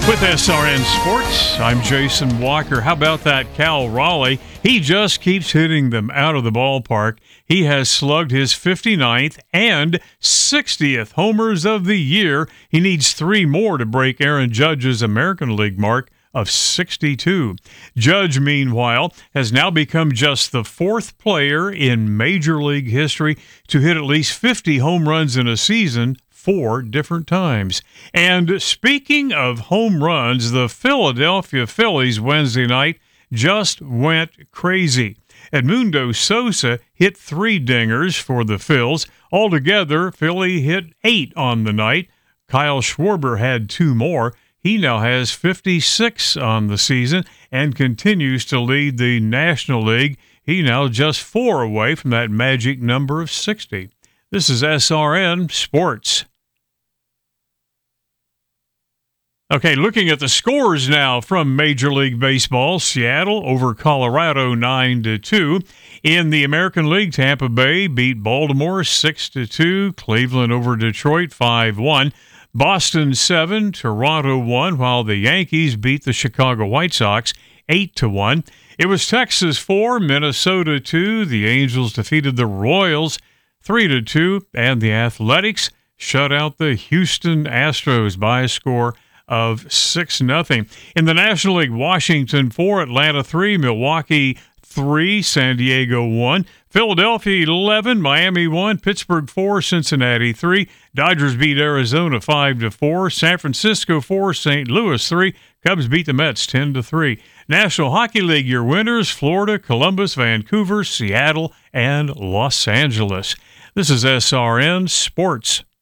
With SRN Sports, I'm Jason Walker. How about that Cal Raleigh? He just keeps hitting them out of the ballpark. He has slugged his 59th and 60th homers of the year. He needs 3 more to break Aaron Judge's American League mark of 62. Judge, meanwhile, has now become just the 4th player in Major League history to hit at least 50 home runs in a season 4 different times. And speaking of home runs, the Philadelphia Phillies Wednesday night just went crazy. Edmundo Sosa hit 3 dingers for the Phils. Altogether, Philly hit 8 on the night. Kyle Schwarber had 2 more. He now has 56 on the season and continues to lead the National League. He now just 4 away from that magic number of 60. This is SRN Sports. Okay, looking at the scores now from Major League Baseball. Seattle over Colorado 9-2. In the American League, Tampa Bay beat Baltimore 6-2. Cleveland over Detroit 5-1. Boston 7, Toronto 1, while the Yankees beat the Chicago White Sox 8-1. It was Texas 4, Minnesota 2. The Angels defeated the Royals 3-2, and the Athletics shut out the Houston Astros by a score of 6-0. In the National League, Washington 4, Atlanta 3, Milwaukee 3, San Diego 1, Philadelphia 11, Miami 1, Pittsburgh 4, Cincinnati 3, Dodgers beat Arizona 5-4, San Francisco 4, St. Louis 3, Cubs beat the Mets 10-3. National Hockey League, your winners, Florida, Columbus, Vancouver, Seattle, and Los Angeles. This is SRN Sports.